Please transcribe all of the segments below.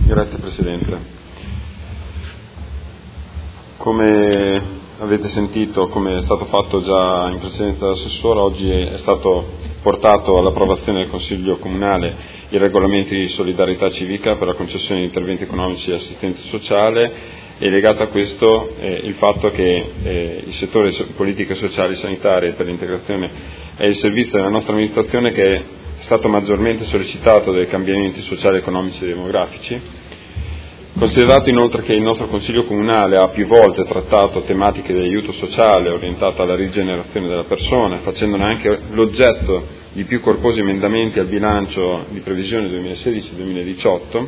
Grazie Presidente. Come avete sentito, come è stato fatto già in precedenza dall'assessore, oggi è stato portato all'approvazione del Consiglio Comunale il regolamento di solidarietà civica per la concessione di interventi economici e assistenza sociale, e legato a questo il fatto che il settore politiche sociali e sanitarie per l'integrazione è il servizio della nostra amministrazione che è stato maggiormente sollecitato dai cambiamenti sociali, economici e demografici. Considerato inoltre che il nostro Consiglio Comunale ha più volte trattato tematiche di aiuto sociale orientate alla rigenerazione della persona, facendone anche l'oggetto di più corposi emendamenti al bilancio di previsione 2016-2018,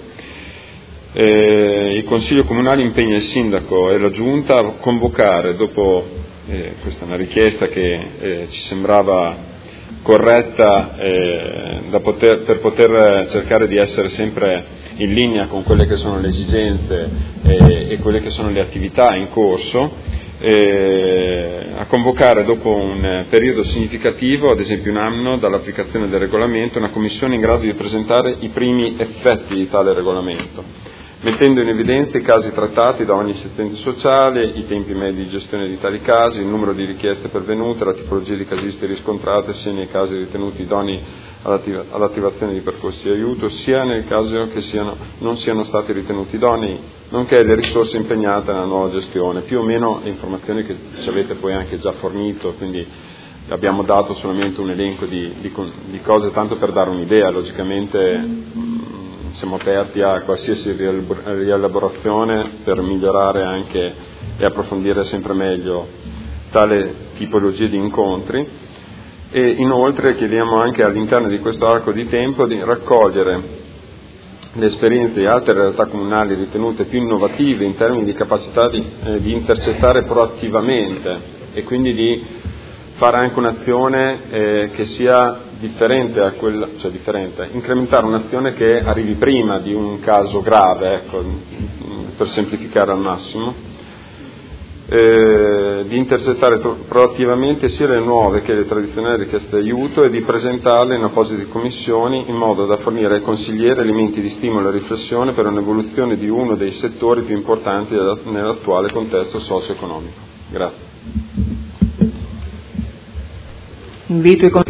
il Consiglio Comunale impegna il Sindaco e la Giunta a convocare, dopo questa è una richiesta che ci sembrava corretta per poter cercare di essere sempre in linea con quelle che sono le esigenze e quelle che sono le attività in corso, a convocare dopo un periodo significativo, ad esempio un anno dall'applicazione del regolamento, una commissione in grado di presentare i primi effetti di tale regolamento, mettendo in evidenza i casi trattati da ogni assistente sociale, i tempi medi di gestione di tali casi, il numero di richieste pervenute, la tipologia di casisti riscontrate sia nei casi ritenuti idonei all'attivazione di percorsi di aiuto, sia nel caso che non siano stati ritenuti idonei, nonché le risorse impegnate nella nuova gestione, più o meno le informazioni che ci avete poi anche già fornito, quindi abbiamo dato solamente un elenco di cose tanto per dare un'idea. Logicamente siamo aperti a qualsiasi rielaborazione per migliorare anche e approfondire sempre meglio tale tipologia di incontri, e inoltre chiediamo anche all'interno di questo arco di tempo di raccogliere le esperienze di altre realtà comunali ritenute più innovative in termini di capacità di intercettare proattivamente e quindi di fare anche un'azione che sia differente a quella, cioè incrementare un'azione che arrivi prima di un caso grave, ecco, per semplificare al massimo, di intercettare proattivamente sia le nuove che le tradizionali richieste di aiuto e di presentarle in apposite commissioni in modo da fornire ai consiglieri elementi di stimolo e riflessione per un'evoluzione di uno dei settori più importanti nell'attuale contesto socio-economico. Grazie. Invito i